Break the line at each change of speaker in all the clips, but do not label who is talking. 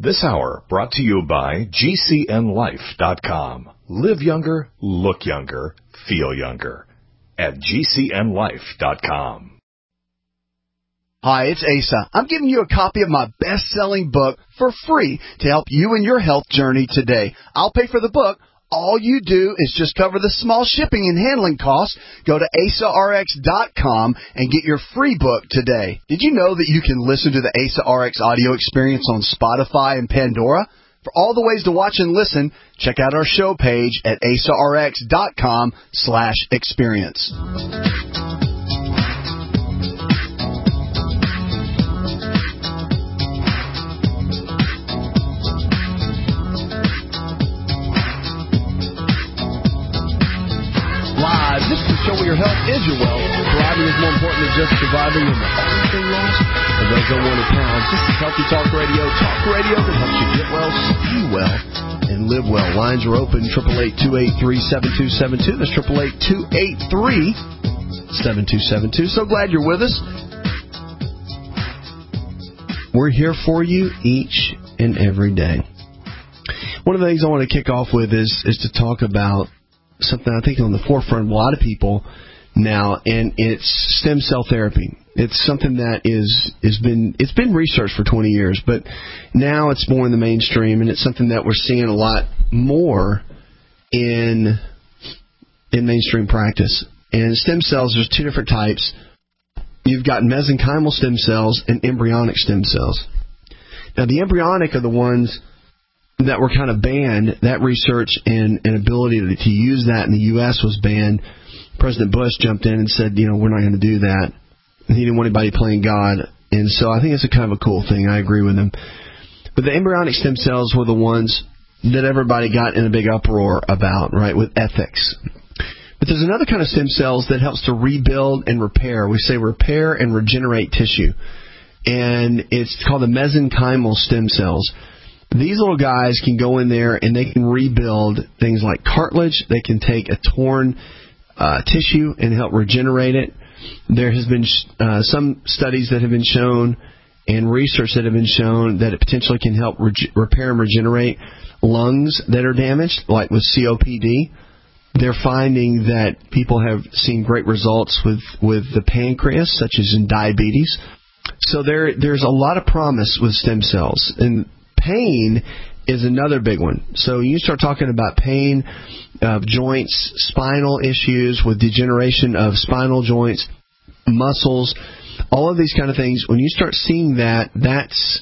This hour brought to you by GCNLife.com. Live younger, look younger, feel younger. At GCNLife.com.
Hi, it's Asa. I'm giving you a copy of my best-selling book for free to help you in your health journey today. I'll pay for the book. All you do is just cover the small shipping and handling costs. Go to AsaRx.com and get your free book today. Did you know that you can listen to the Asa RX audio experience on Spotify and Pandora? For all the ways to watch and listen, check out our show page at AsaRx.com/experience. This is the show where your health is your wealth. Thriving is more important than just surviving when the only thing lost are those unwanted pounds. This is Healthy Talk Radio. Talk radio that helps you get well, stay well, and live well. Lines are open, 888-283-7272. That's 888-283-7272. So glad you're with us. We're here for you each and every day. One of the things I want to kick off with is to talk about something I think on the forefront of a lot of people now, and it's stem cell therapy. It's something that it's been researched for 20 years, but now it's more in the mainstream, and it's something that we're seeing a lot more in mainstream practice. And stem cells, there's two different types. You've got mesenchymal stem cells and embryonic stem cells. Now, the embryonic are the ones that were kind of banned. That research and ability to use that in the U.S. was banned. President Bush jumped in and said, we're not going to do that. And he didn't want anybody playing God. And so I think it's a kind of a cool thing. I agree with him. But the embryonic stem cells were the ones that everybody got in a big uproar about, right, with ethics. But there's another kind of stem cells that helps to rebuild and repair. We say repair and regenerate tissue. And it's called the mesenchymal stem cells. These little guys can go in there and they can rebuild things like cartilage. They can take a torn tissue and help regenerate it. There has been some studies that have been shown and research that have been shown that it potentially can help repair and regenerate lungs that are damaged, like with COPD. They're finding that people have seen great results with the pancreas, such as in diabetes. So there's a lot of promise with stem cells. And pain is another big one. So you start talking about pain of joints, spinal issues with degeneration of spinal joints, muscles, all of these kind of things. When you start seeing that, that's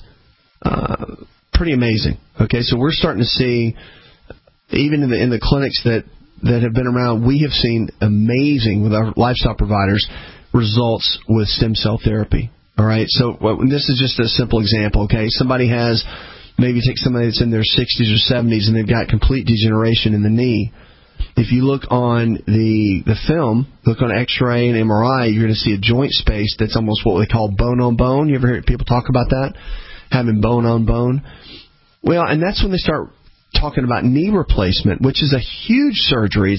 pretty amazing. Okay, so we're starting to see, even in the clinics that have been around, we have seen amazing, with our lifestyle providers, results with stem cell therapy. All right, so this is just a simple example. Okay, somebody has, maybe take somebody that's in their 60s or 70s and they've got complete degeneration in the knee. If you look on the film, look on X-ray and MRI, you're going to see a joint space that's almost what they call bone on bone. You ever hear people talk about that? Having bone on bone? Well, and that's when they start talking about knee replacement, which is a huge surgery.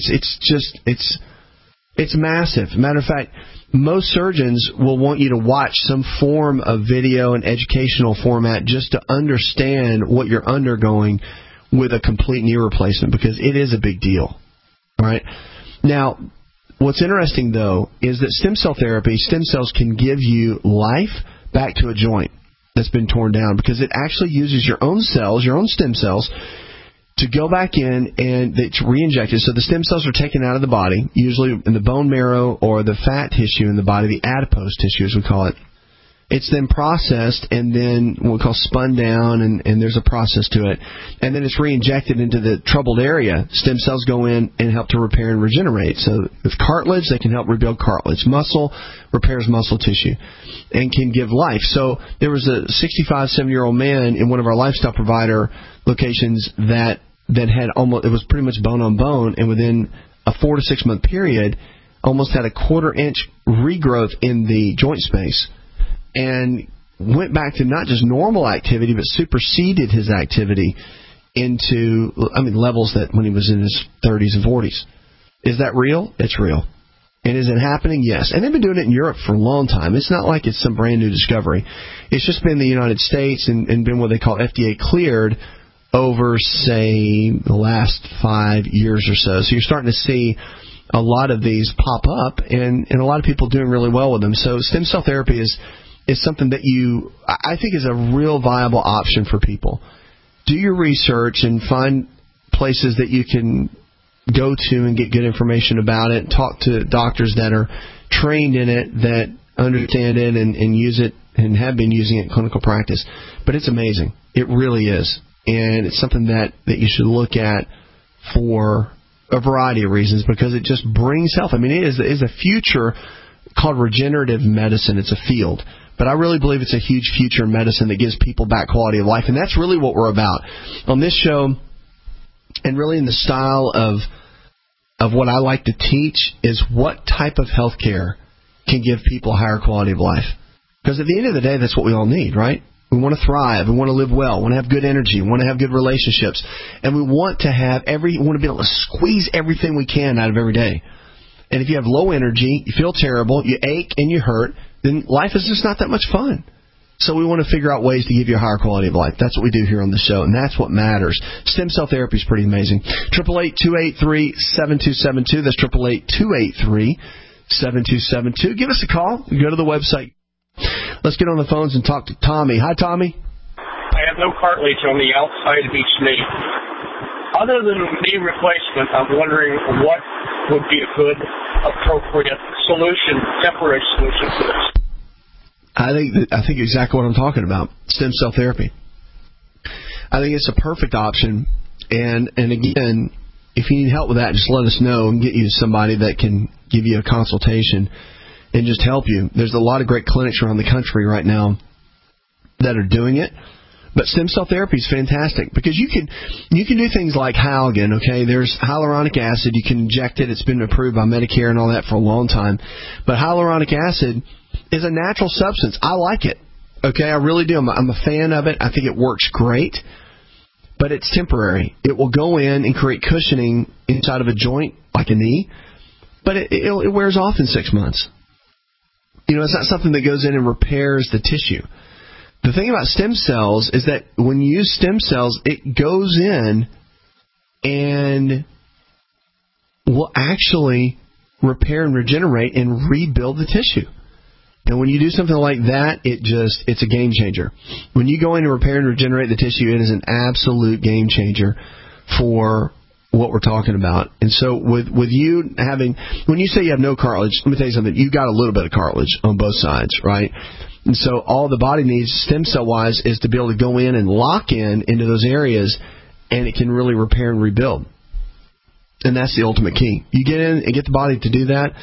It's massive. Matter of fact, most surgeons will want you to watch some form of video and educational format just to understand what you're undergoing with a complete knee replacement, because it is a big deal. All right. Now, what's interesting, though, is that stem cell therapy, stem cells can give you life back to a joint that's been torn down, because it actually uses your own cells, your own stem cells, to go back in, and it's re-injected. So the stem cells are taken out of the body, usually in the bone marrow or the fat tissue in the body, the adipose tissue as we call it. It's then processed and then what we call spun down, and there's a process to it. And then it's re-injected into the troubled area. Stem cells go in and help to repair and regenerate. So with cartilage, they can help rebuild cartilage. Muscle repairs muscle tissue and can give life. So there was a 65, 70-year-old man in one of our lifestyle provider locations that had almost, it was pretty much bone on bone, and within a 4 to 6 month period, almost had a 1/4 inch regrowth in the joint space, and went back to not just normal activity, but superseded his activity into, levels that when he was in his 30s and 40s. Is that real? It's real. And is it happening? Yes. And they've been doing it in Europe for a long time. It's not like it's some brand new discovery. It's just been in the United States and been what they call FDA cleared over, say, the last 5 years or so. So you're starting to see a lot of these pop up, and a lot of people doing really well with them. So stem cell therapy is something that I think is a real viable option for people. Do your research and find places that you can go to and get good information about it. Talk to doctors that are trained in it, that understand it and use it and have been using it in clinical practice. But it's amazing. It really is. And it's something that you should look at for a variety of reasons, because it just brings health. I mean, it is a future called regenerative medicine. It's a field. But I really believe it's a huge future in medicine that gives people back quality of life. And that's really what we're about on this show. And really in the style of what I like to teach is what type of health care can give people a higher quality of life. Because at the end of the day, that's what we all need, right? We want to thrive. We want to live well. We want to have good energy. We want to have good relationships. And we want to we want to be able to squeeze everything we can out of every day. And if you have low energy, you feel terrible, you ache and you hurt, then life is just not that much fun. So we want to figure out ways to give you a higher quality of life. That's what we do here on the show, and that's what matters. Stem cell therapy is pretty amazing. 888-283-7272. That's 888-283-7272. Give us a call. Go to the website. Let's get on the phones and talk to Tommy. Hi, Tommy.
I have no cartilage on the outside of each knee. Other than knee replacement, I'm wondering what would be a good, appropriate solution, temporary solution for this.
I think exactly what I'm talking about, stem cell therapy. I think it's a perfect option. And again, if you need help with that, just let us know and get you somebody that can give you a consultation and just help you. There's a lot of great clinics around the country right now that are doing it. But stem cell therapy is fantastic because you can do things like Halgan, okay? There's hyaluronic acid. You can inject it. It's been approved by Medicare and all that for a long time. But hyaluronic acid is a natural substance. I like it, okay? I really do. I'm a fan of it. I think it works great. But it's temporary. It will go in and create cushioning inside of a joint, like a knee. But it wears off in 6 months. You know, it's not something that goes in and repairs the tissue. The thing about stem cells is that when you use stem cells, it goes in and will actually repair and regenerate and rebuild the tissue. And when you do something like that, it's a game changer. When you go in and repair and regenerate the tissue, it is an absolute game changer for what we're talking about. And so with you having, when you say you have no cartilage, let me tell you something, you've got a little bit of cartilage on both sides, right? And so all the body needs, stem cell-wise, is to be able to go in and lock into those areas, and it can really repair and rebuild. And that's the ultimate key. You get in and get the body to do that,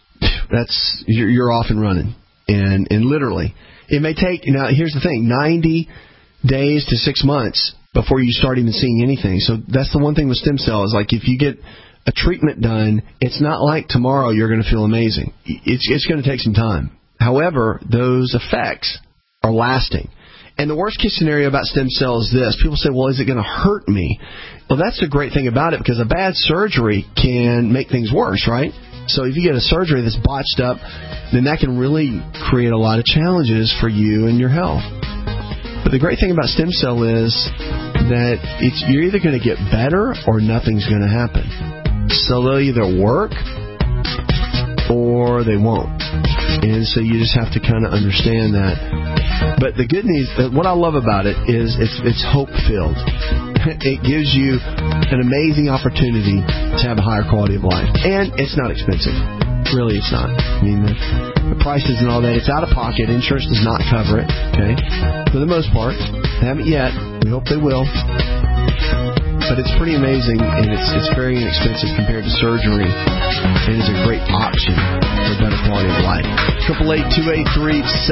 you're off and running. And literally, it may take, now here's the thing, 90 days to 6 months before you start even seeing anything. So that's the one thing with stem cells. Like if you get a treatment done, it's not like tomorrow you're going to feel amazing. It's going to take some time. However, those effects are lasting. And the worst case scenario about stem cells is this. People say, well, is it going to hurt me? Well, that's the great thing about it, because a bad surgery can make things worse, right? So if you get a surgery that's botched up, then that can really create a lot of challenges for you and your health. But the great thing about stem cell is that you're either going to get better or nothing's going to happen. So they'll either work or they won't. And so you just have to kind of understand that. But the good news, what I love about it is it's hope-filled. It gives you an amazing opportunity to have a higher quality of life. And it's not expensive. Really, it's not. I mean, the prices and all that, it's out of pocket. Insurance does not cover it, okay? For the most part. They haven't yet. We hope they will. But it's pretty amazing, and it's very inexpensive compared to surgery. And it's a great option for a better quality of life.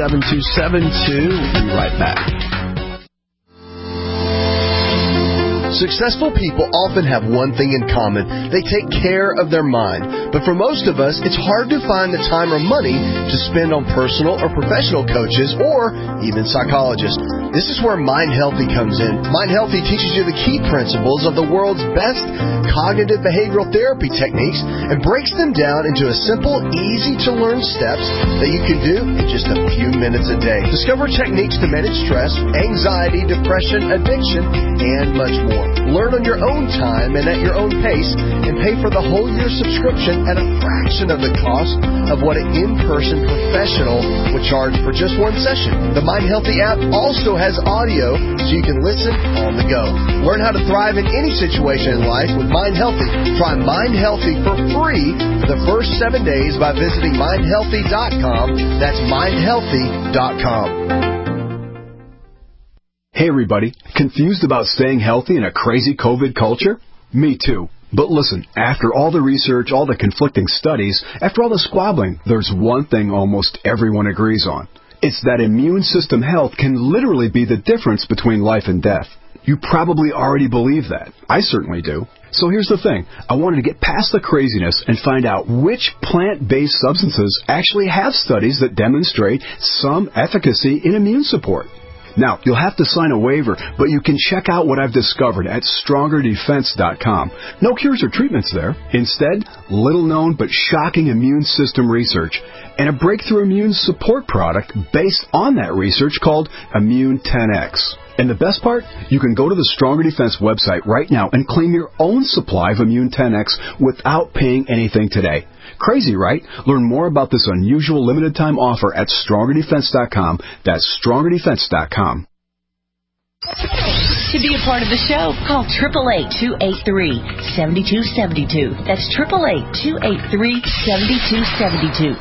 888-283-7272. We'll be right back.
Successful people often have one thing in common. They take care of their mind. But for most of us, it's hard to find the time or money to spend on personal or professional coaches or even psychologists. This is where Mind Healthy comes in. Mind Healthy teaches you the key principles of the world's best cognitive behavioral therapy techniques and breaks them down into a simple, easy-to-learn steps that you can do in just a few minutes a day. Discover techniques to manage stress, anxiety, depression, addiction, and much more. Learn on your own time and at your own pace and pay for the whole year subscription at a fraction of the cost of what an in-person professional would charge for just one session. The Mind Healthy app also has audio so you can listen on the go. Learn how to thrive in any situation in life with Mind Healthy. Try Mind Healthy for free for the first 7 days by visiting mindhealthy.com. That's mindhealthy.com.
Hey everybody, confused about staying healthy in a crazy COVID culture? Me too. But listen, after all the research, all the conflicting studies, after all the squabbling, there's one thing almost everyone agrees on. It's that immune system health can literally be the difference between life and death. You probably already believe that. I certainly do. So here's the thing. I wanted to get past the craziness and find out which plant-based substances actually have studies that demonstrate some efficacy in immune support. Now, you'll have to sign a waiver, but you can check out what I've discovered at StrongerDefense.com. No cures or treatments there. Instead, little-known but shocking immune system research and a breakthrough immune support product based on that research called Immune 10X. And the best part? You can go to the Stronger Defense website right now and claim your own supply of Immune 10X without paying anything today. Crazy, right? Learn more about this unusual limited-time offer at StrongerDefense.com. That's StrongerDefense.com.
To be a part of the show, call 888-283-7272. That's 888-283-7272.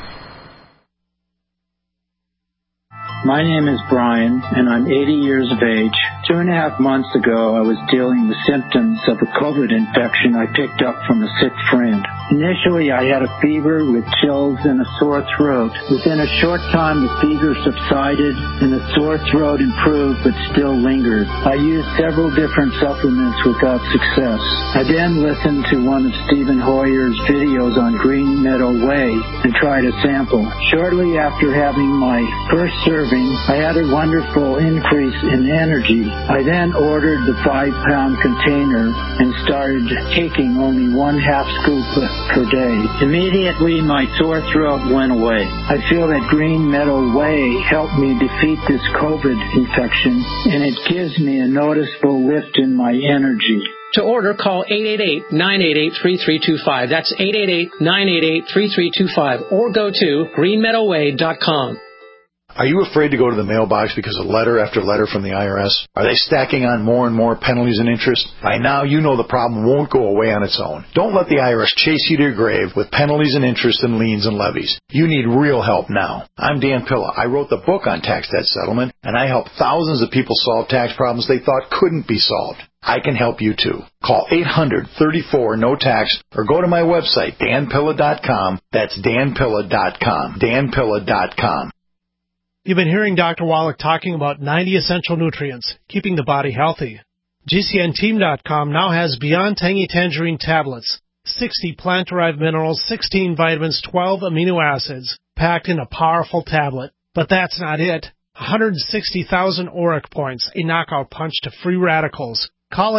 My name is Brian, and I'm 80 years of age. 2.5 months ago, I was dealing with symptoms of a COVID infection I picked up from a sick friend. Initially, I had a fever with chills and a sore throat. Within a short time, the fever subsided and the sore throat improved but still lingered. I used several different supplements without success. I then listened to one of Stephen Hoyer's videos on Green Meadow Way and tried a sample. Shortly after having my first serving, I had a wonderful increase in energy. I then ordered the 5-pound container and started taking only 1/2 scoop per day. Immediately, my sore throat went away. I feel that Green Meadow Way helped me defeat this COVID infection, and it gives me a noticeable lift in my energy.
To order, call 888-988-3325. That's 888-988-3325. Or go to greenmeadowway.com.
Are you afraid to go to the mailbox because of letter after letter from the IRS? Are they stacking on more and more penalties and interest? By now, you know the problem won't go away on its own. Don't let the IRS chase you to your grave with penalties and interest and liens and levies. You need real help now. I'm Dan Pilla. I wrote the book on tax debt settlement, and I help thousands of people solve tax problems they thought couldn't be solved. I can help you too. Call 800-34-NO-TAX or go to my website, danpilla.com. That's danpilla.com. danpilla.com.
You've been hearing Dr. Wallach talking about 90 essential nutrients, keeping the body healthy. GCNteam.com now has Beyond Tangy Tangerine tablets, 60 plant-derived minerals, 16 vitamins, 12 amino acids, packed in a powerful tablet. But that's not it. 160,000 ORAC points, a knockout punch to free radicals. Call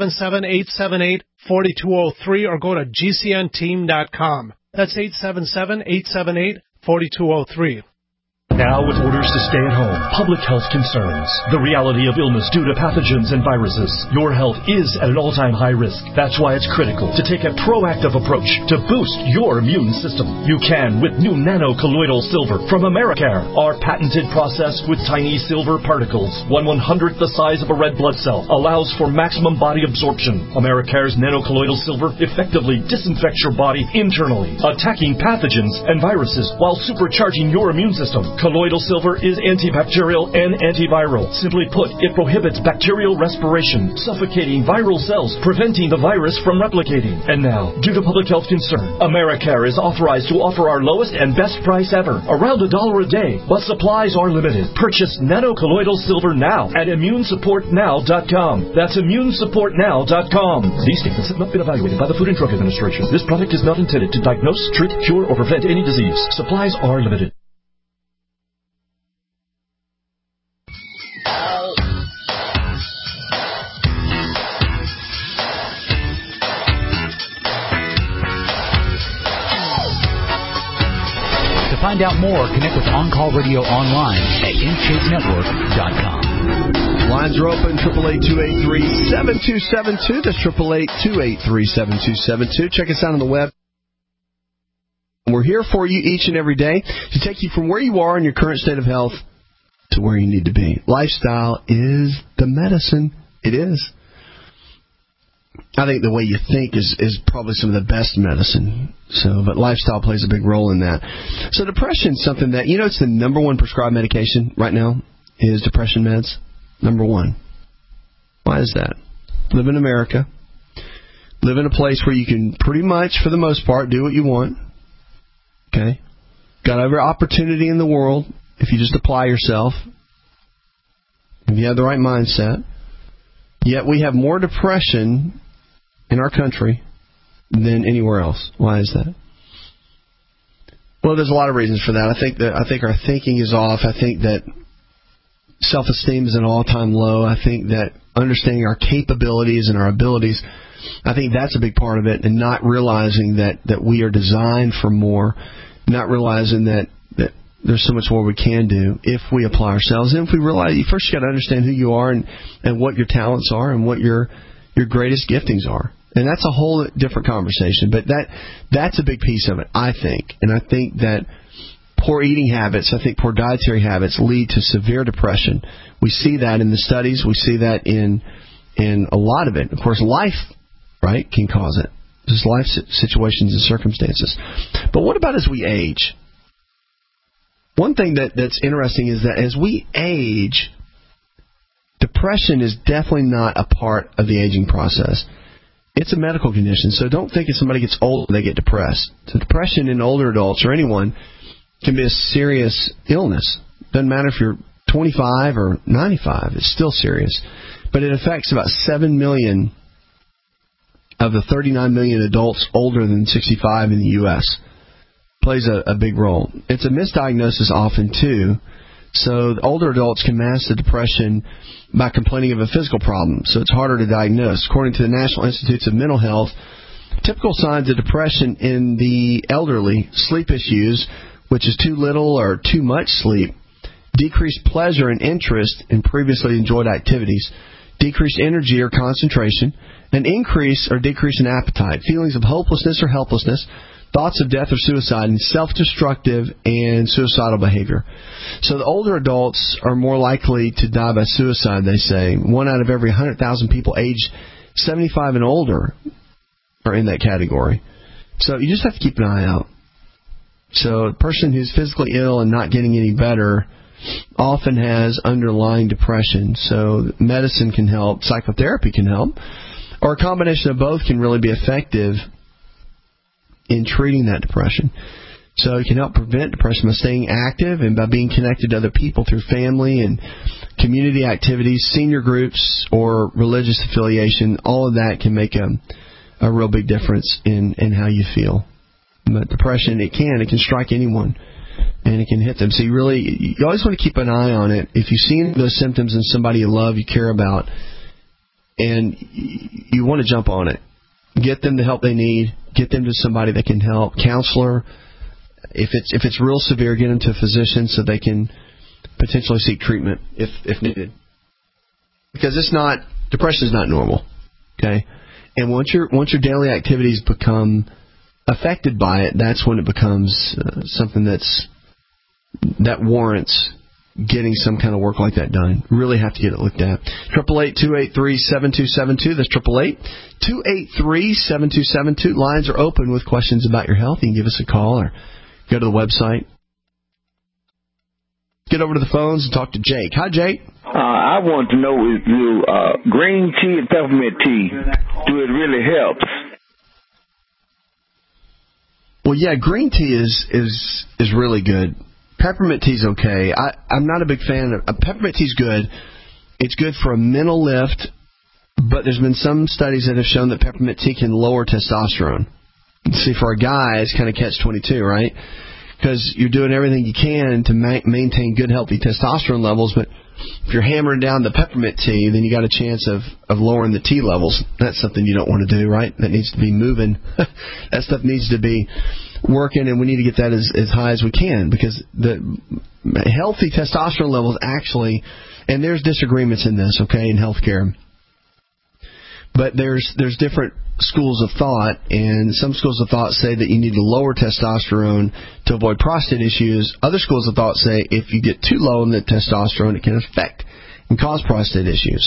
877-878-4203 or go to GCNteam.com. That's 877-878-4203.
Now with orders to stay at home, public health concerns, the reality of illness due to pathogens and viruses, your health is at an all-time high risk. That's why it's critical to take a proactive approach to boost your immune system. You can with new nano-colloidal silver from Americare, our patented process with tiny silver particles, 1/100th the size of a red blood cell, allows for maximum body absorption. Americare's nano-colloidal silver effectively disinfects your body internally, attacking pathogens and viruses while supercharging your immune system. Colloidal silver is antibacterial and antiviral. Simply put, it prohibits bacterial respiration, suffocating viral cells, preventing the virus from replicating. And now, due to public health concern, Americare is authorized to offer our lowest and best price ever, around $1 a day, but supplies are limited. Purchase nanocolloidal silver now at immunesupportnow.com. That's immunesupportnow.com. These statements have not been evaluated by the Food and Drug Administration. This product is not intended to diagnose, treat, cure, or prevent any disease. Supplies are limited.
To find out more, connect with On-Call Radio online at InShapeNetwork.com.
Lines are open, 888-283-7272. That's 888-283-7272. Check us out on the web. We're here for you each and every day to take you from where you are in your current state of health to where you need to be. Lifestyle is the medicine. It is. I think the way you think is probably some of the best medicine. But lifestyle plays a big role in that. So depression is something that, it's the number one prescribed medication right now is depression meds. Number one. Why is that? Live in America. Live in a place where you can pretty much, for the most part, do what you want. Okay? Got every opportunity in the world if you just apply yourself. If you have the right mindset. Yet we have more depression in our country than anywhere else. Why is that? Well, there's a lot of reasons for that. I think our thinking is off. I think that self-esteem is an all-time low. I think that understanding our capabilities and our abilities, I think that's a big part of it, and not realizing that we are designed for more, not realizing that there's so much more we can do if we apply ourselves. And if we realize, first you got to understand who you are and what your talents are and what your greatest giftings are. And that's a whole different conversation. But that's a big piece of it, I think. And I think that poor eating habits, poor dietary habits lead to severe depression. We see that in the studies. We see that in a lot of it. Of course, life, right, can cause it. Just life situations and circumstances. But what about as we age? One thing that's interesting is that as we age, depression is definitely not a part of the aging process. It's a medical condition, so don't think if somebody gets older they get depressed. So depression in older adults or anyone can be a serious illness. Doesn't matter if you're 25 or 95, it's still serious. But it affects about 7 million of the 39 million adults older than 65 in the U.S. Plays a big role. It's a misdiagnosis often, too. So the older adults can mask the depression by complaining of a physical problem, so it's harder to diagnose. According to the National Institutes of Mental Health, typical signs of depression in the elderly: sleep issues, which is too little or too much sleep, decreased pleasure and interest in previously enjoyed activities, decreased energy or concentration, an increase or decrease in appetite, feelings of hopelessness or helplessness, thoughts of death or suicide, and self-destructive and suicidal behavior. So the older adults are more likely to die by suicide, they say. 1 out of every 100,000 people aged 75 and older are in that category. So you just have to keep an eye out. So a person who's physically ill and not getting any better often has underlying depression. So medicine can help, psychotherapy can help, or a combination of both can really be effective in treating that depression. So it can help prevent depression by staying active and by being connected to other people through family and community activities, senior groups, or religious affiliation. All of that can make a real big difference in how you feel. But depression, it can strike anyone, and it can hit them. So you always want to keep an eye on it. If you've seen those symptoms in somebody you love, you care about, and you want to jump on it, get them the help they need. Get them to somebody that can help, counselor. If it's real severe, get them to a physician so they can potentially seek treatment if needed. Because depression is not normal, okay? And once your daily activities become affected by it, that's when it becomes something that warrants getting some kind of work like that done. Really have to get it looked at. 888-283-7272. That's 888-283-7272. Lines are open with questions about your health. You can give us a call or go to the website. Get over to the phones and talk to Jake. Hi, Jake.
I want to know if you green tea and peppermint tea, do it really help?
Well, yeah, green tea is really good. Peppermint tea's okay. I'm not a big fan of peppermint tea's good. It's good for a mental lift, but there's been some studies that have shown that peppermint tea can lower testosterone. See, for a guy, it's kind of catch-22, right? Because you're doing everything you can to maintain good, healthy testosterone levels, but if you're hammering down the peppermint tea, then you got a chance of lowering the T levels. That's something you don't want to do, right? That needs to be moving. That stuff needs to be working, and we need to get that as high as we can, because the healthy testosterone levels actually, and there's disagreements in this, okay, in healthcare, but there's different schools of thought, and some schools of thought say that you need to lower testosterone to avoid prostate issues. Other schools of thought say if you get too low in the testosterone, it can affect and cause prostate issues.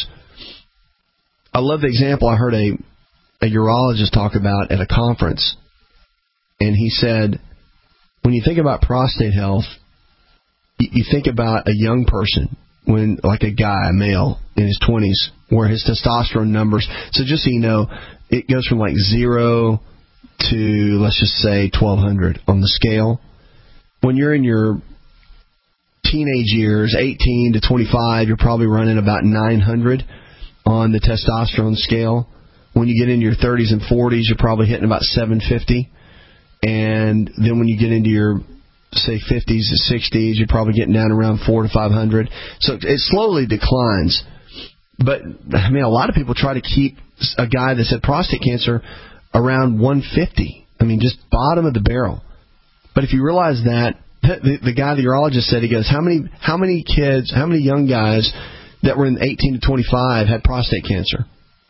I love the example I heard a urologist talk about at a conference, and he said, when you think about prostate health, you think about a young person, when like a guy, a male in his 20s, where his testosterone numbers, so just so you know, it goes from like 0 to, let's just say, 1,200 on the scale. When you're in your teenage years, 18 to 25, you're probably running about 900 on the testosterone scale. When you get into your 30s and 40s, you're probably hitting about 750. And then when you get into your, say, 50s to 60s, you're probably getting down around 400 to 500. So it slowly declines. But, I mean, a lot of people try to keep a guy that's had prostate cancer around 150. I mean, just bottom of the barrel. But if you realize that, the guy, the urologist said, he goes, how many kids, how many young guys that were in 18 to 25 had prostate cancer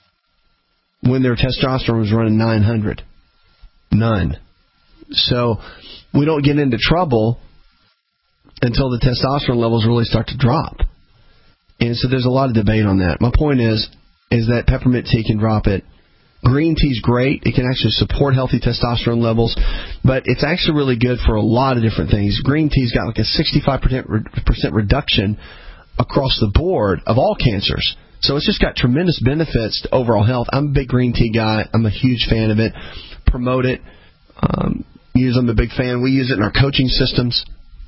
when their testosterone was running 900? None. So we don't get into trouble until the testosterone levels really start to drop. And so there's a lot of debate on that. My point is that peppermint tea can drop it. Green tea's great. It can actually support healthy testosterone levels, but it's actually really good for a lot of different things. Green tea's got like a 65% reduction across the board of all cancers. So it's just got tremendous benefits to overall health. I'm a big green tea guy. I'm a huge fan of it. Promote it. I'm a big fan. We use it in our coaching systems.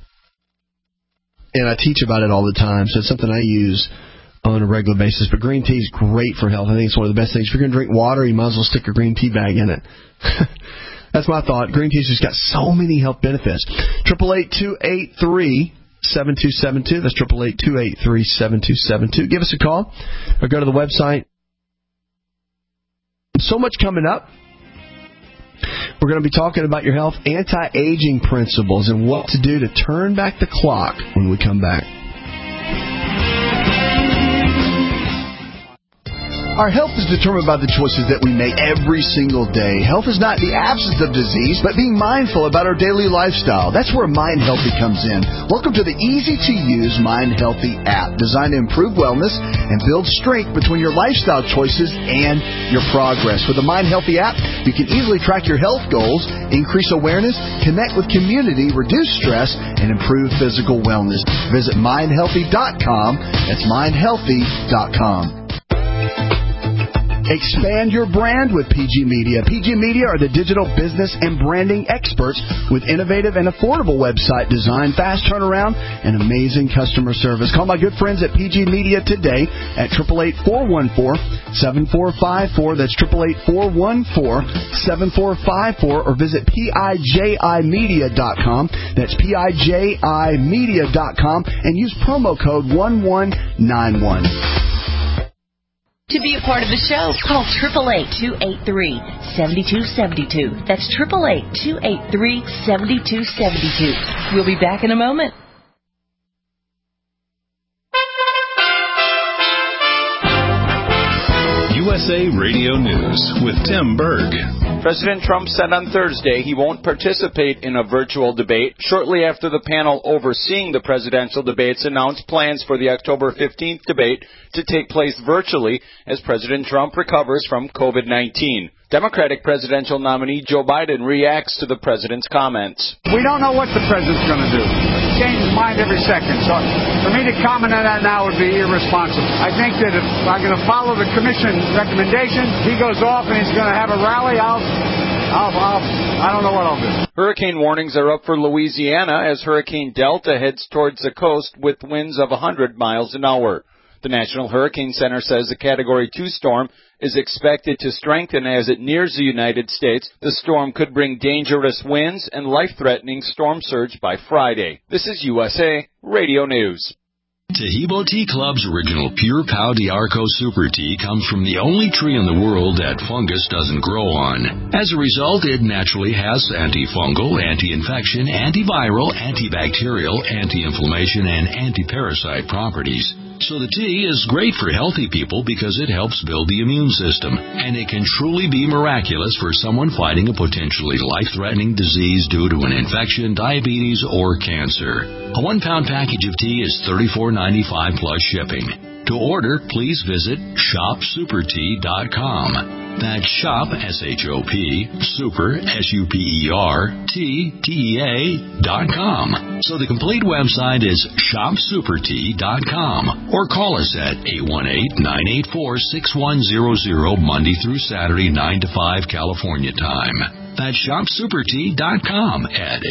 And I teach about it all the time, so it's something I use on a regular basis. But green tea is great for health. I think it's one of the best things. If you're going to drink water, you might as well stick a green tea bag in it. That's my thought. Green tea's just got so many health benefits. 888-283-7272. That's 888-283-7272. Give us a call or go to the website. So much coming up. We're going to be talking about your health, anti-aging principles, and what to do to turn back the clock when we come back.
Our health is determined by the choices that we make every single day. Health is not the absence of disease, but being mindful about our daily lifestyle. That's where Mind Healthy comes in. Welcome to the easy-to-use Mind Healthy app, designed to improve wellness and build strength between your lifestyle choices and your progress. With the Mind Healthy app, you can easily track your health goals, increase awareness, connect with community, reduce stress, and improve physical wellness. Visit mindhealthy.com. That's mindhealthy.com. Expand your brand with PG Media. PG Media are the digital business and branding experts with innovative and affordable website design, fast turnaround, and amazing customer service. Call my good friends at PG Media today at 888-414-7454. That's 888-414-7454, or visit PIJImedia.com. That's PIJImedia.com, and use promo code 1191.
To be a part of the show, call 888-283-7272. That's 888-283-7272. We'll be back in a moment.
USA Radio News with Tim Berg.
President Trump said on Thursday he won't participate in a virtual debate shortly after the panel overseeing the presidential debates announced plans for the October 15th debate to take place virtually as President Trump recovers from COVID-19. Democratic presidential nominee Joe Biden reacts to the president's comments.
We don't know what the president's going to do. change his mind every second. So for me to comment on that now would be irresponsible. I think that if I'm going to follow the commission recommendation, he goes off and he's going to have a rally, I don't know what I'll do.
Hurricane warnings are up for Louisiana as Hurricane Delta heads towards the coast with winds of 100 miles an hour. The National Hurricane Center says the Category 2 storm is expected to strengthen as it nears the United States. The storm could bring dangerous winds and life-threatening storm surge by Friday. This is USA Radio News.
Taheebo Tea Club's original Pure Pau d'Arco Super Tea comes from the only tree in the world that fungus doesn't grow on. As a result, it naturally has antifungal, anti-infection, antiviral, antibacterial, anti-inflammation, and anti-parasite properties. So the tea is great for healthy people because it helps build the immune system, and it can truly be miraculous for someone fighting a potentially life-threatening disease due to an infection, diabetes, or cancer. A 1-pound package of tea is $34.95 plus shipping. To order, please visit shopsupertea.com. That's shop, S-H-O-P, super, S-U-P-E-R, T-T-E-A.com. So the complete website is shopsupertea.com. Or call us at 818-984-6100 Monday through Saturday, 9 to 5 California time. That's shopsupertea.com at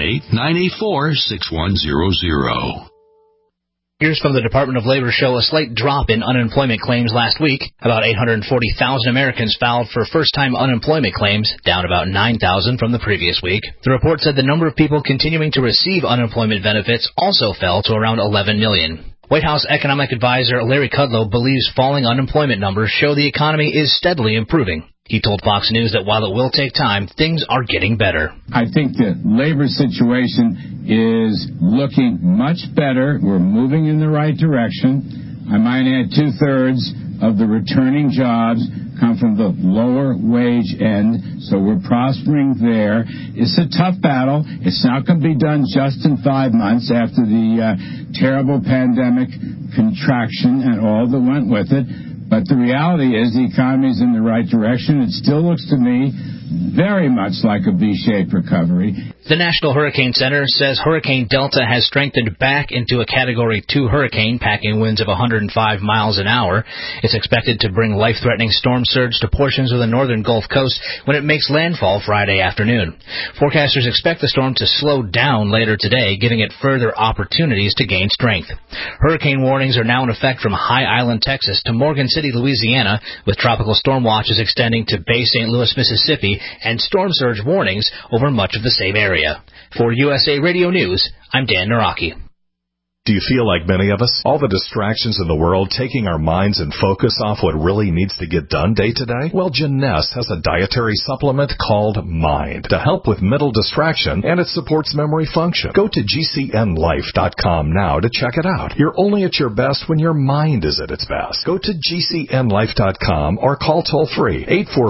818-984-6100.
Figures from the Department of Labor show a slight drop in unemployment claims last week. About 840,000 Americans filed for first-time unemployment claims, down about 9,000 from the previous week. The report said the number of people continuing to receive unemployment benefits also fell to around 11 million. White House economic advisor Larry Kudlow believes falling unemployment numbers show the economy is steadily improving. He told Fox News that while it will take time, things are getting better.
I think the labor situation is looking much better. We're moving in the right direction. I might add 2/3 of the returning jobs come from the lower wage end, so we're prospering there. It's a tough battle. It's not going to be done just in 5 months after the terrible pandemic contraction and all that went with it. But the reality is the economy is in the right direction. It still looks to me very much like a V-shaped recovery.
The National Hurricane Center says Hurricane Delta has strengthened back into a Category 2 hurricane, packing winds of 105 miles an hour. It's expected to bring life-threatening storm surge to portions of the northern Gulf Coast when it makes landfall Friday afternoon. Forecasters expect the storm to slow down later today, giving it further opportunities to gain strength. Hurricane warnings are now in effect from High Island, Texas to Morgan City, Louisiana, with tropical storm watches extending to Bay St. Louis, Mississippi, and storm surge warnings over much of the same area. For USA Radio News, I'm Dan Naraki.
Do you feel like many of us? All the distractions in the world taking our minds and focus off what really needs to get done day to day? Well, Jeunesse has a dietary supplement called Mind to help with mental distraction, and it supports memory function. Go to GCNLife.com now to check it out. You're only at your best when your mind is at its best. Go to GCNLife.com or call toll-free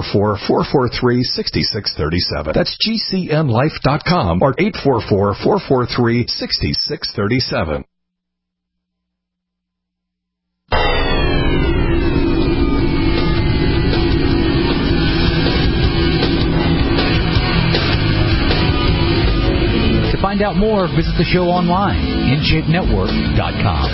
844-443-6637. That's GCNLife.com or 844-443-6637.
To find out more, visit the show online, InShapeNetwork.com.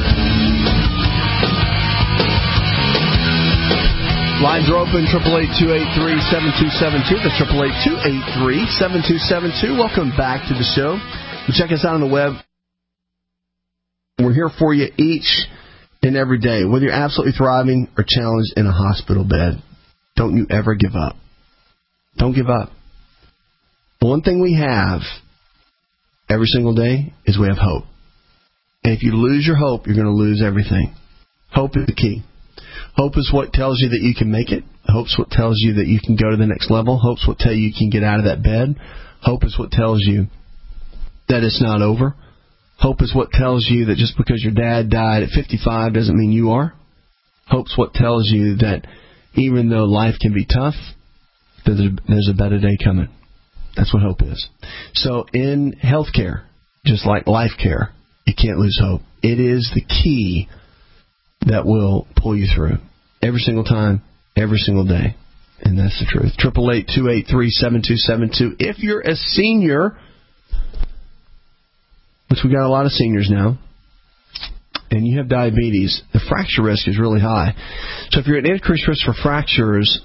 Lines are open, 888-283-7272. That's 888-283-7272. Welcome back to the show. Check us out on the web. We're here for you each and every day. Whether you're absolutely thriving or challenged in a hospital bed, don't you ever give up. Don't give up. The one thing we have every single day is we have hope. And if you lose your hope, you're going to lose everything. Hope is the key. Hope is what tells you that you can make it. Hope is what tells you that you can go to the next level. Hope is what tells you you can get out of that bed. Hope is what tells you that it's not over. Hope is what tells you that just because your dad died at 55 doesn't mean you are. Hope is what tells you that even though life can be tough, there's a better day coming. That's what hope is. So in healthcare, just like life care, you can't lose hope. It is the key that will pull you through every single time, every single day. And that's the truth. 888-283-7272. If you're a senior, which we got a lot of seniors now, and you have diabetes, the fracture risk is really high. So if you're at increased risk for fractures,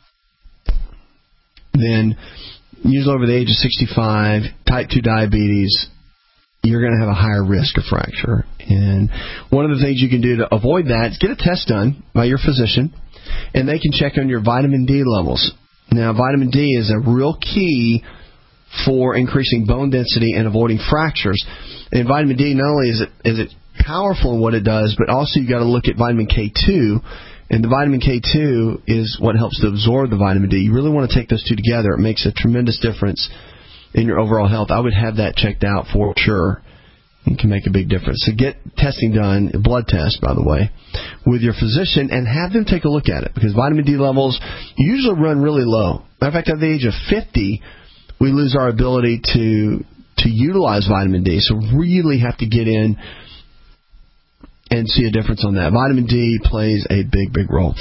then usually over the age of 65, type 2 diabetes, you're going to have a higher risk of fracture. And one of the things you can do to avoid that is get a test done by your physician, and they can check on your vitamin D levels. Now, vitamin D is a real key for increasing bone density and avoiding fractures. And vitamin D, not only is it powerful in what it does, but also you got to look at vitamin K2, and the vitamin K2 is what helps to absorb the vitamin D. You really want to take those two together. It makes a tremendous difference in your overall health. I would have that checked out for sure. It can make a big difference. So get testing done, a blood test, by the way, with your physician, and have them take a look at it, because vitamin D levels usually run really low. Matter of fact, at the age of 50, we lose our ability to utilize vitamin D. So really have to get in and see a difference on that. Vitamin D plays a big, big role.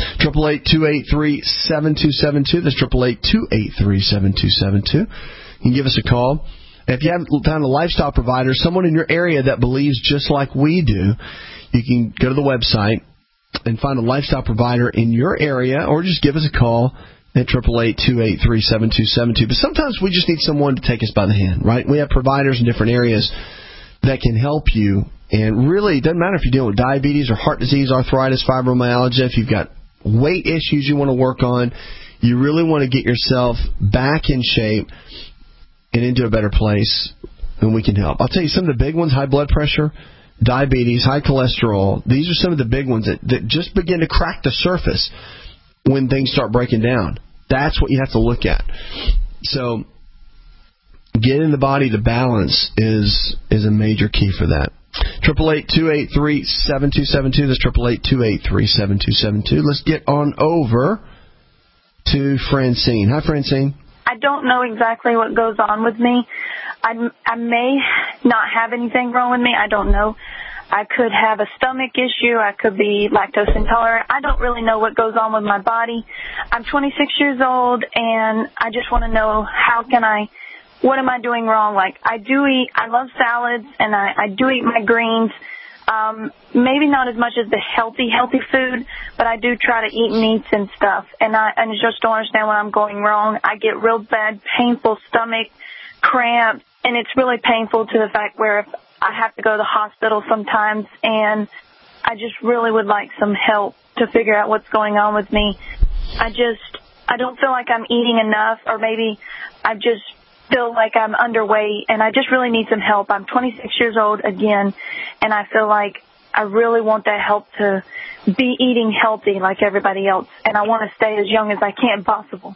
888-283-7272. That's 888-283-7272. You can give us a call. If you haven't found a lifestyle provider, someone in your area that believes just like we do, you can go to the website and find a lifestyle provider in your area, or just give us a call at 888-283-7272. But sometimes we just need someone to take us by the hand, right? We have providers in different areas that can help you. And really, it doesn't matter if you're dealing with diabetes or heart disease, arthritis, fibromyalgia, if you've got weight issues you want to work on, you really want to get yourself back in shape and into a better place, and we can help. I'll tell you some of the big ones: high blood pressure, diabetes, high cholesterol. These are some of the big ones that just begin to crack the surface when things start breaking down. That's what you have to look at. So getting the body to balance is a major key for that. 888-283-7272. That's 888-283-7272. Let's get on over to Francine. Hi, Francine.
I don't know exactly what goes on with me. I may not have anything wrong with me. I don't know. I could have a stomach issue. I could be lactose intolerant. I don't really know what goes on with my body. I'm 26 years old, and I just want to know what am I doing wrong? Like, I love salads, and I do eat my greens. Maybe not as much as the healthy food, but I do try to eat meats and stuff. And I just don't understand what I'm going wrong. I get real bad, painful stomach cramps, and it's really painful to the fact where if I have to go to the hospital sometimes, and I just really would like some help to figure out what's going on with me. I don't feel like I'm eating enough, or maybe I just feel like I'm underweight, and I just really need some help. I'm 26 years old again, and I feel like I really want that help to be eating healthy like everybody else, and I want to stay as young as I can possible.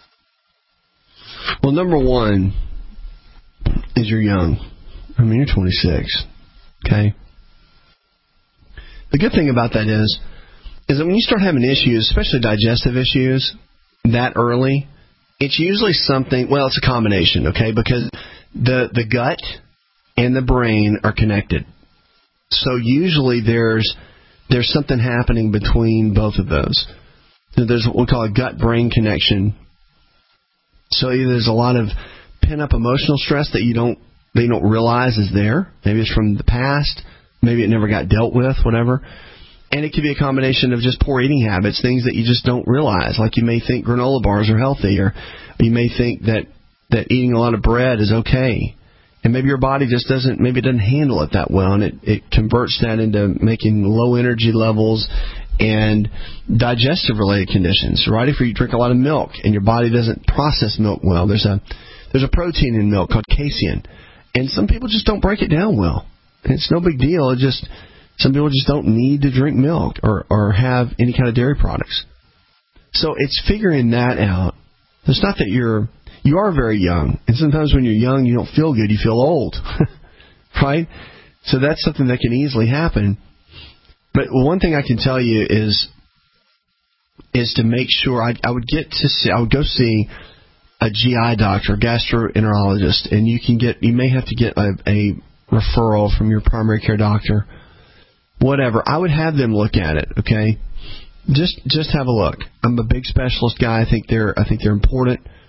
Well, number one is you're young. I mean, you're 26, okay? The good thing about that is that when you start having issues, especially digestive issues, that early, it's usually something, well, it's a combination, okay, because the gut and the brain are connected. So usually there's something happening between both of those. So there's what we call a gut-brain connection. So either there's a lot of pent-up emotional stress that they don't realize is there. Maybe it's from the past. Maybe it never got dealt with, whatever. And it could be a combination of just poor eating habits, things that you just don't realize. Like you may think granola bars are healthy, or you may think that eating a lot of bread is okay. And maybe your body just doesn't handle it that well, and it converts that into making low energy levels and digestive-related conditions, right? If you drink a lot of milk and your body doesn't process milk well, there's a protein in milk called casein, and some people just don't break it down well. And it's no big deal. Some people just don't need to drink milk or have any kind of dairy products. So it's figuring that out. It's not that you are very young, and sometimes when you're young, you don't feel good, you feel old, right? So that's something that can easily happen. But one thing I can tell you is to make sure I would go see a GI doctor, a gastroenterologist, and you may have to get a referral from your primary care doctor. Whatever. I would have them look at it, okay? Just have a look. I'm a big specialist guy. I think they're important.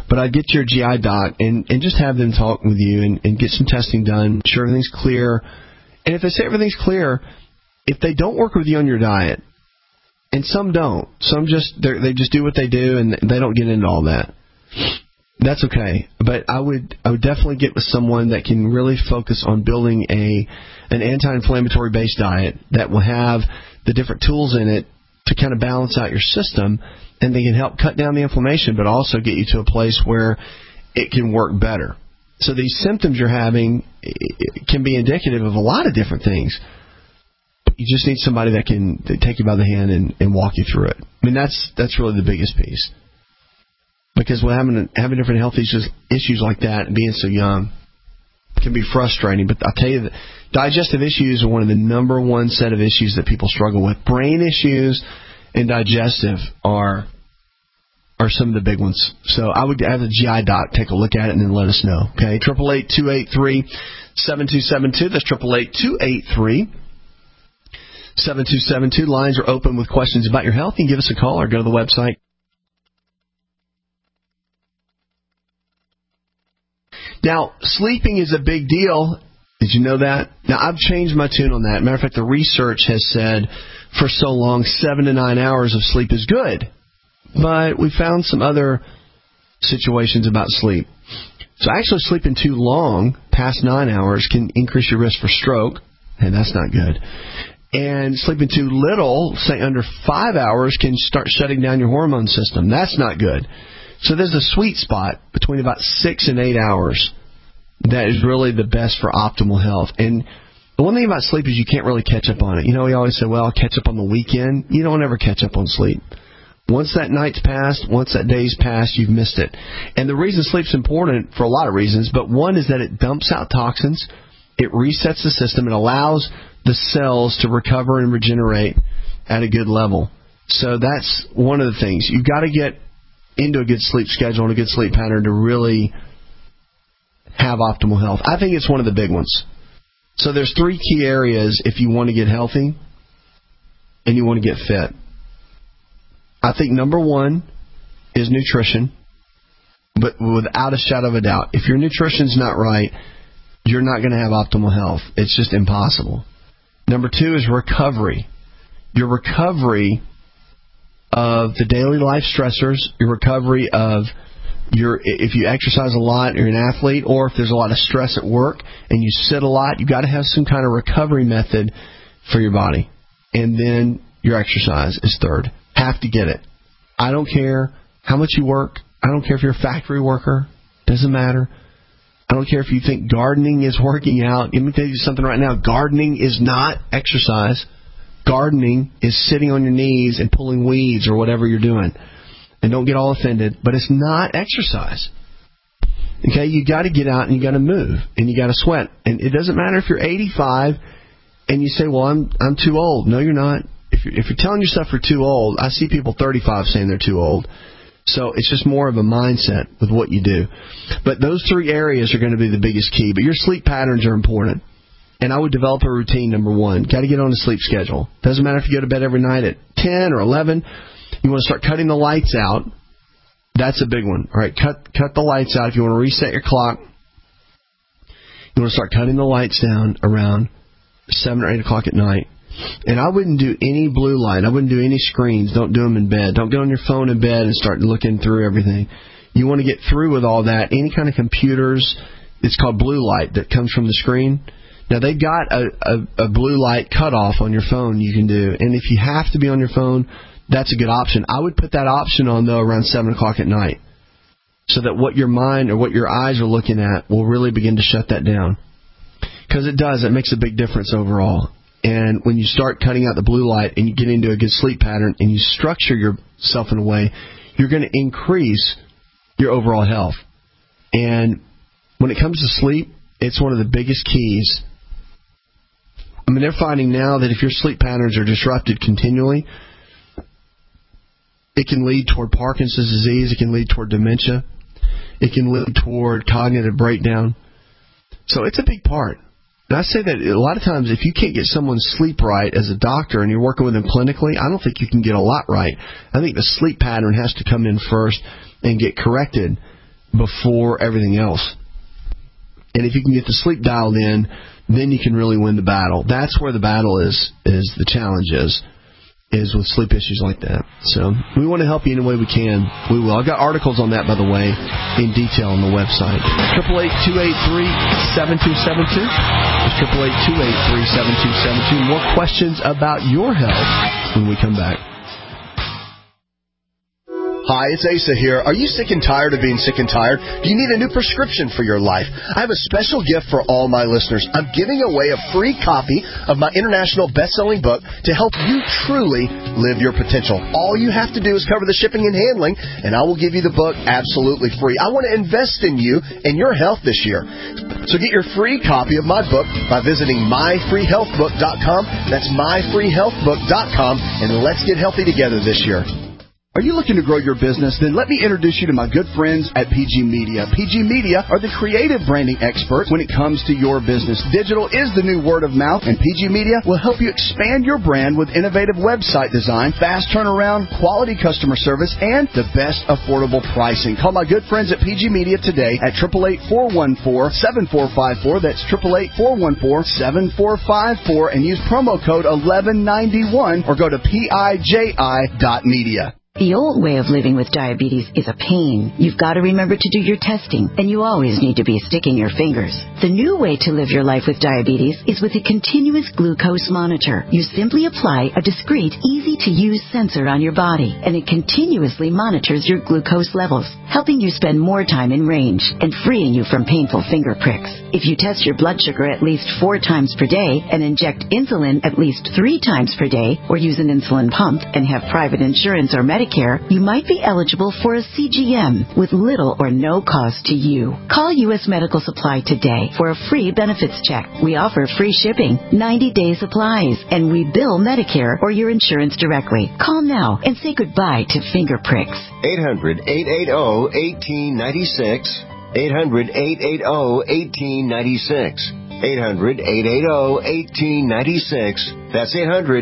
But I'd get to your GI doc and just have them talk with you and get some testing done, sure everything's clear. And if they say everything's clear, if they don't work with you on your diet, and some don't, some they just do what they do and they don't get into all that, that's okay. But I would definitely get with someone that can really focus on building an anti-inflammatory based diet that will have the different tools in it to kind of balance out your system, and they can help cut down the inflammation, but also get you to a place where it can work better. So these symptoms you're having can be indicative of a lot of different things. You just need somebody that can take you by the hand and walk you through it. I mean, that's really the biggest piece. Because with having different health issues like that and being so young can be frustrating. But I'll tell you that digestive issues are one of the number one set of issues that people struggle with. Brain issues and digestive are some of the big ones. So I would have a GI doc take a look at it and then let us know. Okay, 888-283-7272. That's 888-283-7272. Lines are open with questions about your health. You can give us a call or go to the website. Now, sleeping is a big deal. Did you know that? Now, I've changed my tune on that. Matter of fact, the research has said for so long 7 to 9 hours of sleep is good. But we found some other situations about sleep. So actually sleeping too long, past 9 hours, can increase your risk for stroke. And that's not good. And sleeping too little, say under 5 hours, can start shutting down your hormone system. That's not good. So there's a sweet spot between about 6 and 8 hours that is really the best for optimal health. And the one thing about sleep is you can't really catch up on it. You know, we always say, well, I'll catch up on the weekend. You don't ever catch up on sleep. Once that night's passed, once that day's passed, you've missed it. And the reason sleep's important for a lot of reasons, but one is that it dumps out toxins, it resets the system, it allows the cells to recover and regenerate at a good level. So that's one of the things. You've got to get into a good sleep schedule and a good sleep pattern to really have optimal health. I think it's one of the big ones. So there's 3 key areas if you want to get healthy and you want to get fit. I think number 1 is nutrition, but without a shadow of a doubt. If your nutrition's not right, you're not going to have optimal health. It's just impossible. Number 2 is recovery. Your recovery of the daily life stressors, your recovery of if you exercise a lot, you're an athlete, or if there's a lot of stress at work and you sit a lot, you've got to have some kind of recovery method for your body. And then your exercise is third. Have to get it. I don't care how much you work. I don't care if you're a factory worker. Doesn't matter. I don't care if you think gardening is working out. Let me tell you something right now. Gardening is not exercise. Gardening is sitting on your knees and pulling weeds or whatever you're doing. And don't get all offended, but it's not exercise. Okay, you got to get out and you got to move and you got to sweat. And it doesn't matter if you're 85 and you say, "Well, I'm too old." No, you're not. If you're telling yourself you're too old, I see people 35 saying they're too old. So it's just more of a mindset with what you do. But those 3 areas are going to be the biggest key. But your sleep patterns are important. And I would develop a routine, number 1. Got to get on a sleep schedule. Doesn't matter if you go to bed every night at 10 or 11. You want to start cutting the lights out. That's a big one. All right, cut the lights out. If you want to reset your clock, you want to start cutting the lights down around 7 or 8 o'clock at night. And I wouldn't do any blue light. I wouldn't do any screens. Don't do them in bed. Don't get on your phone in bed and start looking through everything. You want to get through with all that. Any kind of computers, it's called blue light that comes from the screen. Now, they've got a blue light cutoff on your phone you can do. And if you have to be on your phone, that's a good option. I would put that option on, though, around 7 o'clock at night so that what your mind or what your eyes are looking at will really begin to shut that down. Because it does. It makes a big difference overall. And when you start cutting out the blue light and you get into a good sleep pattern and you structure yourself in a way, you're going to increase your overall health. And when it comes to sleep, it's one of the biggest keys. I mean, they're finding now that if your sleep patterns are disrupted continually, it can lead toward Parkinson's disease. It can lead toward dementia. It can lead toward cognitive breakdown. So it's a big part. And I say that a lot of times if you can't get someone's sleep right as a doctor and you're working with them clinically, I don't think you can get a lot right. I think the sleep pattern has to come in first and get corrected before everything else. And if you can get the sleep dialed in, then you can really win the battle. That's where the battle is the challenge is with sleep issues like that. So we want to help you any way we can. We will. I've got articles on that, by the way, in detail on the website. 888-283-7272. It's 888-283-7272. More questions about your health when we come back.
Hi, it's Asa here. Are you sick and tired of being sick and tired? Do you need a new prescription for your life? I have a special gift for all my listeners. I'm giving away a free copy of my international best-selling book to help you truly live your potential. All you have to do is cover the shipping and handling, and I will give you the book absolutely free. I want to invest in you and your health this year. So get your free copy of my book by visiting myfreehealthbook.com. That's myfreehealthbook.com, and let's get healthy together this year.
Are you looking to grow your business? Then let me introduce you to my good friends at PG Media. PG Media are the creative branding experts when it comes to your business. Digital is the new word of mouth, and PG Media will help you expand your brand with innovative website design, fast turnaround, quality customer service, and the best affordable pricing. Call my good friends at PG Media today at 888-414-7454. That's 888-414-7454, and use promo code 1191 or go to PIJI.media.
The old way of living with diabetes is a pain. You've got to remember to do your testing, and you always need to be sticking your fingers. The new way to live your life with diabetes is with a continuous glucose monitor. You simply apply a discreet, easy-to-use sensor on your body, and it continuously monitors your glucose levels, helping you spend more time in range and freeing you from painful finger pricks. If you test your blood sugar at least 4 times per day and inject insulin at least 3 times per day, or use an insulin pump and have private insurance or Medicare, you might be eligible for a CGM with little or no cost to you. Call U.S. Medical Supply today for a free benefits check. We offer free shipping, 90-day supplies, and we bill Medicare or your insurance directly. Call now and say goodbye to finger pricks.
800-880-1896. 800-880-1896. 800-880-1896. That's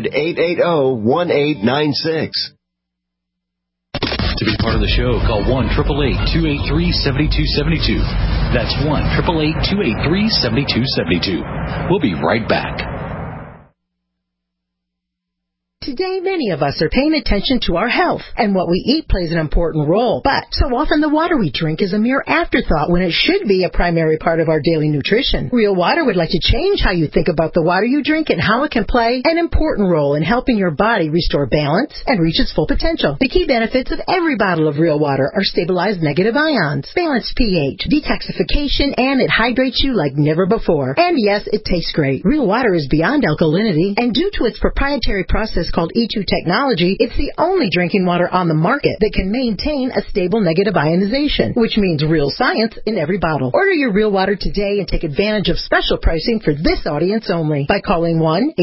800-880-1896.
To be part of the show, call 1-888-283-7272. That's 1-888-283-7272. We'll be right back.
Today, many of us are paying attention to our health, and what we eat plays an important role. But so often the water we drink is a mere afterthought when it should be a primary part of our daily nutrition. Real Water would like to change how you think about the water you drink and how it can play an important role in helping your body restore balance and reach its full potential. The key benefits of every bottle of Real Water are stabilized negative ions, balanced pH, detoxification, and it hydrates you like never before. And yes, it tastes great. Real Water is beyond alkalinity, and due to its proprietary process called E2 technology, it's the only drinking water on the market that can maintain a stable negative ionization, which means real science in every bottle. Order your Real Water today and take advantage of special pricing for this audience only by calling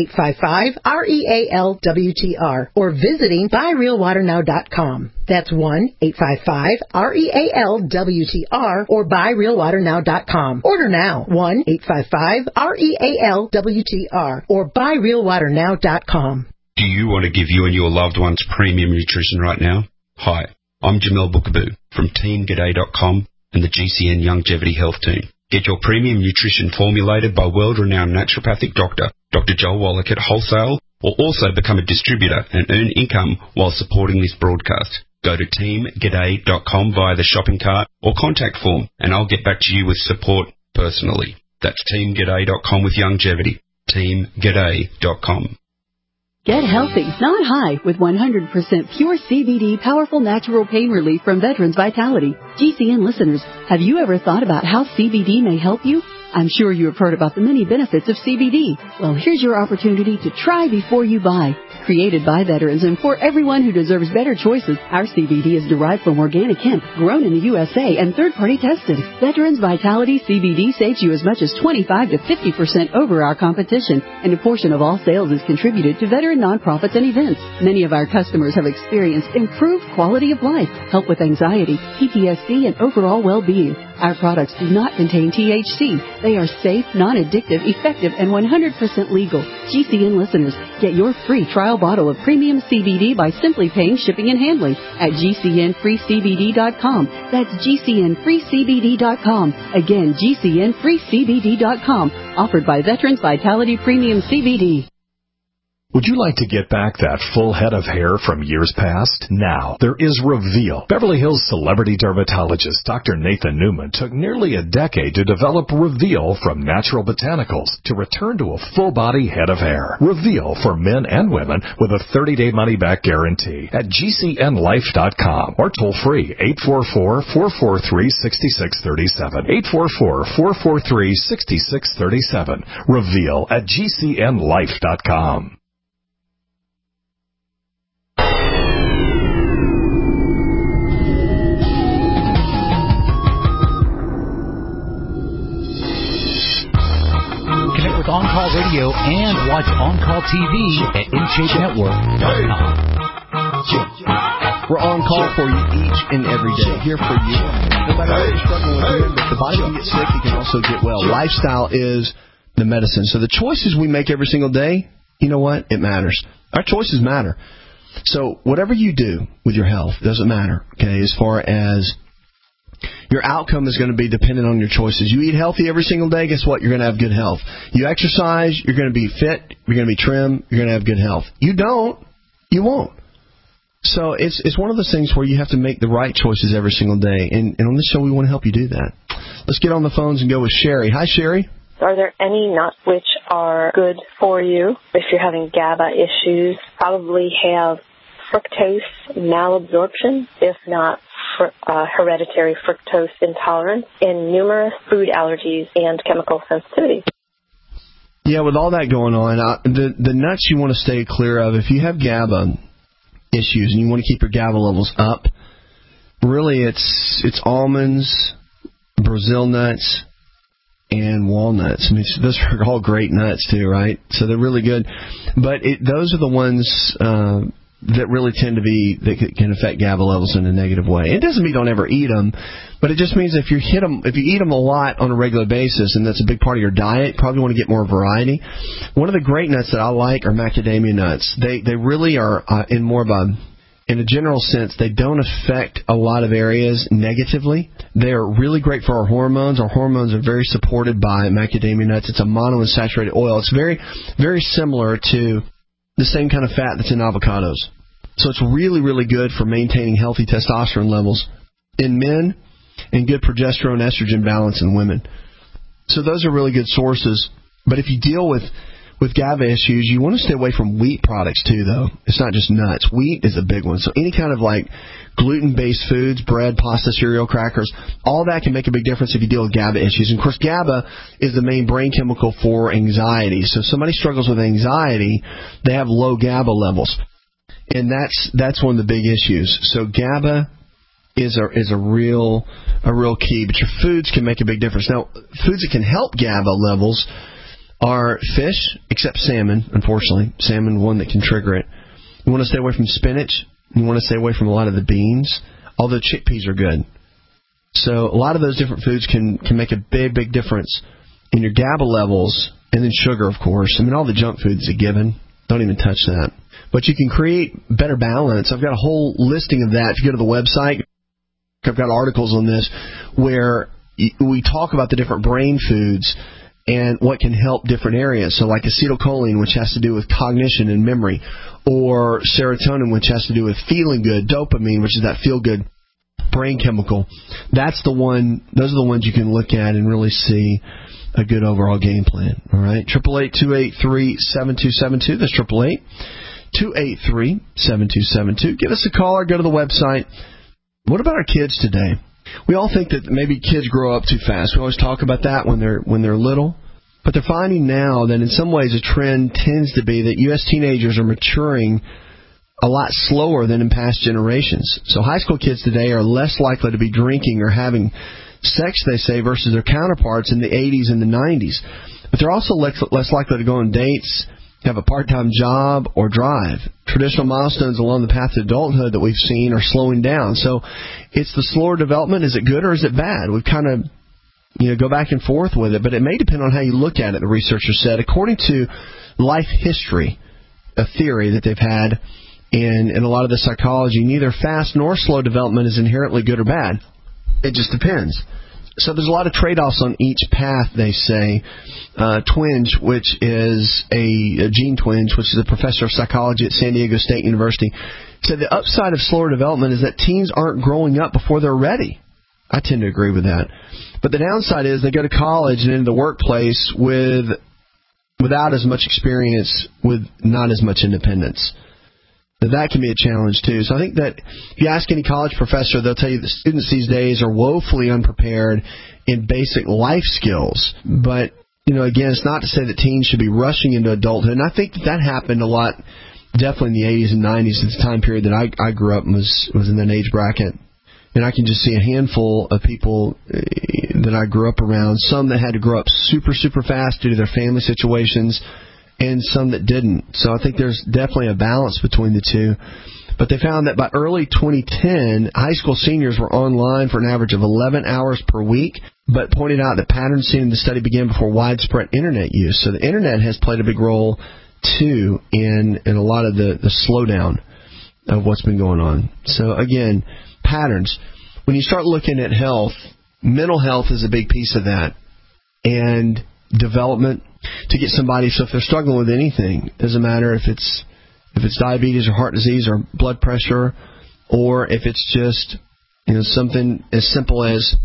1-855-REAL-WTR or visiting buyrealwaternow.com. That's 1-855-REAL-WTR or buyrealwaternow.com. Order now. 1-855-REAL-WTR or buyrealwaternow.com.
Do you want to give you and your loved ones premium nutrition right now? Hi, I'm Jamel Bookaboo from TeamGaday.com and the GCN Longevity Health Team. Get your premium nutrition formulated by world-renowned naturopathic doctor, Dr. Joel Wallach at Wholesale, or also become a distributor and earn income while supporting this broadcast. Go to TeamGaday.com via the shopping cart or contact form, and I'll get back to you with support personally. That's TeamGaday.com with longevity. TeamGaday.com.
Get healthy, not high, with 100% pure CBD powerful natural pain relief from Veterans Vitality. GCN listeners, have you ever thought about how CBD may help you? I'm sure you have heard about the many benefits of CBD. Well, here's your opportunity to try before you buy. Created by veterans and for everyone who deserves better choices, our CBD is derived from organic hemp, grown in the USA, and third-party tested. Veterans Vitality CBD saves you as much as 25 to 50% over our competition, and a portion of all sales is contributed to veteran nonprofits and events. Many of our customers have experienced improved quality of life, help with anxiety, PTSD, and overall well-being. Our products do not contain THC. They are safe, non-addictive, effective, and 100% legal. GCN listeners, get your free trial bottle of premium CBD by simply paying shipping and handling at GCNFreeCBD.com. That's GCNFreeCBD.com. Again, GCNFreeCBD.com. Offered by Veterans Vitality Premium CBD.
Would you like to get back that full head of hair from years past? Now, there is Reveal. Beverly Hills celebrity dermatologist Dr. Nathan Newman took nearly a decade to develop Reveal from natural botanicals to return to a full-body head of hair. Reveal for men and women with a 30-day money-back guarantee at GCNlife.com or toll-free 844-443-6637. 844-443-6637. Reveal at GCNlife.com.
With On Call Radio and watch On Call TV at InShapeNetwork.com.
We're on call for you each and every day, here for you. No matter what you're struggling with, remember, if the body can get sick, it can also get well. Lifestyle is the medicine. So the choices we make every single day, you know what? It matters. Our choices matter. So whatever you do with your health doesn't matter, okay, as far as your outcome is going to be dependent on your choices. You eat healthy every single day, guess what? You're going to have good health. You exercise, you're going to be fit, you're going to be trim, you're going to have good health. You don't, you won't. So it's one of those things where you have to make the right choices every single day. And on this show, we want to help you do that. Let's get on the phones and go with Sherry. Hi, Sherry.
Are there any nuts which are good for you if you're having GABA issues? Probably have fructose malabsorption, if not hereditary fructose intolerance, and numerous food allergies and chemical sensitivity.
Yeah, with all that going on, the nuts you want to stay clear of, if you have GABA issues and you want to keep your GABA levels up, really it's almonds, Brazil nuts, and walnuts. I mean, those are all great nuts too, right? So they're really good. But those are the ones that really tend to be, that can affect GABA levels in a negative way. It doesn't mean don't ever eat them, but it just means if you eat them a lot on a regular basis, and that's a big part of your diet, you probably want to get more variety. One of the great nuts that I like are macadamia nuts. They really are in a general sense, they don't affect a lot of areas negatively. They are really great for our hormones. Our hormones are very supported by macadamia nuts. It's a monounsaturated oil. It's very, very similar to the same kind of fat that's in avocados. So it's really, really good for maintaining healthy testosterone levels in men and good progesterone estrogen balance in women. So those are really good sources. But if you deal with GABA issues, you want to stay away from wheat products too, though. It's not just nuts. Wheat is a big one. So any kind of like gluten-based foods, bread, pasta, cereal, crackers, all that can make a big difference if you deal with GABA issues. And of course, GABA is the main brain chemical for anxiety. So if somebody struggles with anxiety, they have low GABA levels. And that's one of the big issues. So GABA is a real key. But your foods can make a big difference. Now, foods that can help GABA levels are fish, except salmon, unfortunately. Salmon, one that can trigger it. You want to stay away from spinach. You want to stay away from a lot of the beans, although chickpeas are good. So a lot of those different foods can make a big, big difference in your GABA levels, and then sugar, of course. I mean, all the junk food is a given. Don't even touch that. But you can create better balance. I've got a whole listing of that. If you go to the website, I've got articles on this where we talk about the different brain foods and what can help different areas. So like acetylcholine, which has to do with cognition and memory, or serotonin, which has to do with feeling good, dopamine, which is that feel-good brain chemical. Those are the ones you can look at and really see a good overall game plan. All right, 888-283-7272. That's 888-283-7272. Give us a call or go to the website. What about our kids today? We all think that maybe kids grow up too fast. We always talk about that when they're little. But they're finding now that in some ways a trend tends to be that U.S. teenagers are maturing a lot slower than in past generations. So high school kids today are less likely to be drinking or having sex, they say, versus their counterparts in the 80s and the 90s. But they're also less likely to go on dates have a part-time job, or drive. Traditional milestones along the path to adulthood that we've seen are slowing down. So it's the slower development. Is it good or is it bad? We've kind of go back and forth with it, but it may depend on how you look at it, the researcher said. According to life history, a theory that they've had in a lot of the psychology, neither fast nor slow development is inherently good or bad. It just depends. So there's a lot of trade-offs on each path, they say. Twenge, which is Gene Twenge, which is a professor of psychology at San Diego State University, said the upside of slower development is that teens aren't growing up before they're ready. I tend to agree with that. But the downside is they go to college and into the workplace without as much experience, with not as much independence. That can be a challenge, too. So I think that if you ask any college professor, they'll tell you that students these days are woefully unprepared in basic life skills. But, again, it's not to say that teens should be rushing into adulthood. And I think that happened a lot, definitely in the 80s and 90s, the time period that I grew up and was in that age bracket. And I can just see a handful of people that I grew up around, some that had to grow up super, super fast due to their family situations, and some that didn't. So I think there's definitely a balance between the two. But they found that by early 2010, high school seniors were online for an average of 11 hours per week, but pointed out that patterns seen in the study began before widespread Internet use. So the Internet has played a big role, too, in a lot of the slowdown of what's been going on. So, again, patterns. When you start looking at health, mental health is a big piece of that. And development to get somebody, so if they're struggling with anything, doesn't matter if it's diabetes or heart disease or blood pressure, or if it's just something as simple as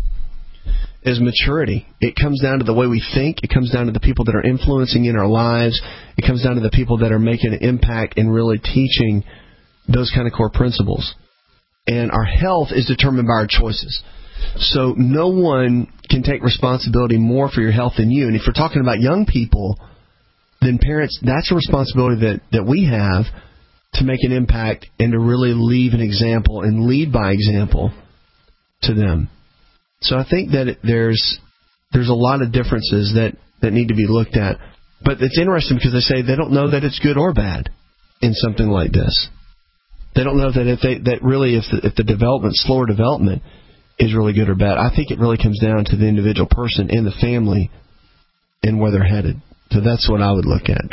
maturity. It comes down to the way we think. It comes down to the people that are influencing in our lives. It comes down to the people that are making an impact and really teaching those kind of core principles. And our health is determined by our choices. So no one can take responsibility more for your health than you. And if we're talking about young people, then parents, that's a responsibility that we have to make an impact and to really leave an example and lead by example to them. So I think that there's a lot of differences that need to be looked at. But it's interesting because they say they don't know that it's good or bad in something like this. They don't know that if the development, slower development, is really good or bad. I think it really comes down to the individual person and the family and where they're headed. So that's what I would look at.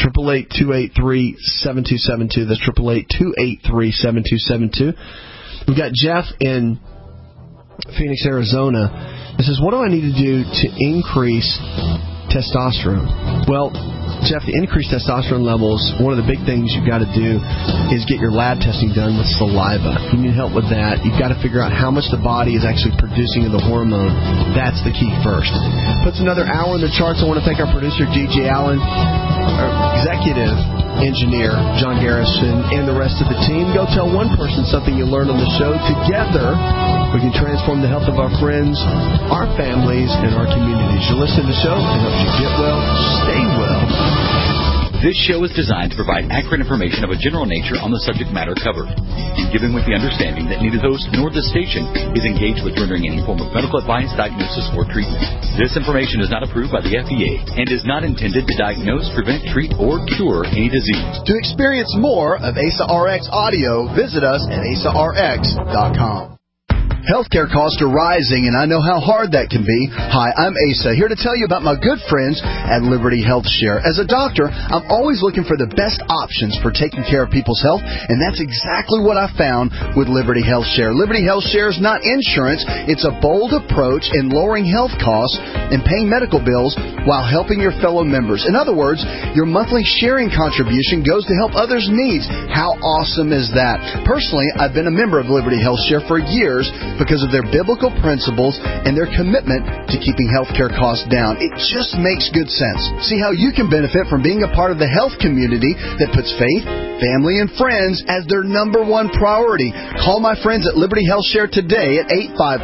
888-283-7272. That's 888-283-7272. We've got Jeff in Phoenix, Arizona. He says, what do I need to do to increase testosterone? Well, Jeff, the increased testosterone levels, one of the big things you've got to do is get your lab testing done with saliva. You need help with that. You've got to figure out how much the body is actually producing of the hormone. That's the key first. Puts another hour in the charts. I want to thank our producer, G.G. Allen, our executive engineer, John Garrison, and the rest of the team. Go tell one person something you learned on the show. Together, we can transform the health of our friends, our families, and our communities. You listen to the show, it helps you get well, stay well.
This show is designed to provide accurate information of a general nature on the subject matter covered, given with the understanding that neither host nor the station is engaged with rendering any form of medical advice, diagnosis, or treatment. This information is not approved by the FDA and is not intended to diagnose, prevent, treat, or cure any disease.
To experience more of ASA RX audio, visit us at asarx.com. Healthcare costs are rising, and I know how hard that can be. Hi, I'm Asa, here to tell you about my good friends at Liberty Health Share. As a doctor, I'm always looking for the best options for taking care of people's health, and that's exactly what I found with Liberty Health Share. Liberty Health Share is not insurance. It's a bold approach in lowering health costs and paying medical bills while helping your fellow members. In other words, your monthly sharing contribution goes to help others' needs. How awesome is that? Personally, I've been a member of Liberty Health Share for years because of their biblical principles and their commitment to keeping healthcare costs down. It just makes good sense. See how you can benefit from being a part of the health community that puts faith, family, and friends as their number one priority. Call my friends at Liberty Health Share today at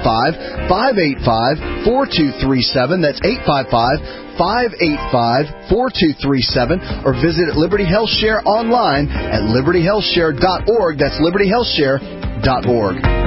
855-585-4237. That's 855-585-4237, or visit Liberty Health Share online at libertyhealthshare.org. That's libertyhealthshare.org.